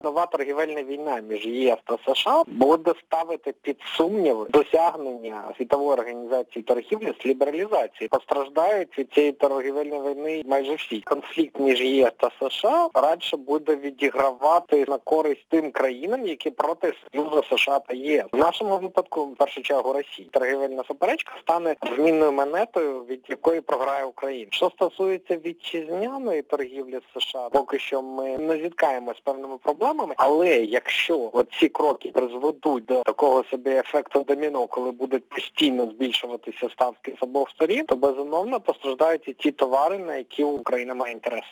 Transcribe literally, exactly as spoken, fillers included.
Нова торгівельна війна між ЄС та США буде ставити під сумнів досягнення Світової організації торгівлі з лібералізації. Постраждають від цієї торгівельної війни майже всі. Конфлікт між ЄС та США радше буде відігравати на користь тим країнам, які проти Союзу США та ЄС. В нашому випадку, в першу чергу, Росії. Торгівельна суперечка стане змінною монетою, від якої програє Україна. Що стосується вітчизняної торгівлі з США, поки що ми не зіткаємося з певними проблемами, але якщо оці кроки призведуть до такого собі ефекту доміно, коли будуть постійно збільшуватися ставки з обох сторін, то безумовно постраждають і ті товари, на які Україна має інтерес.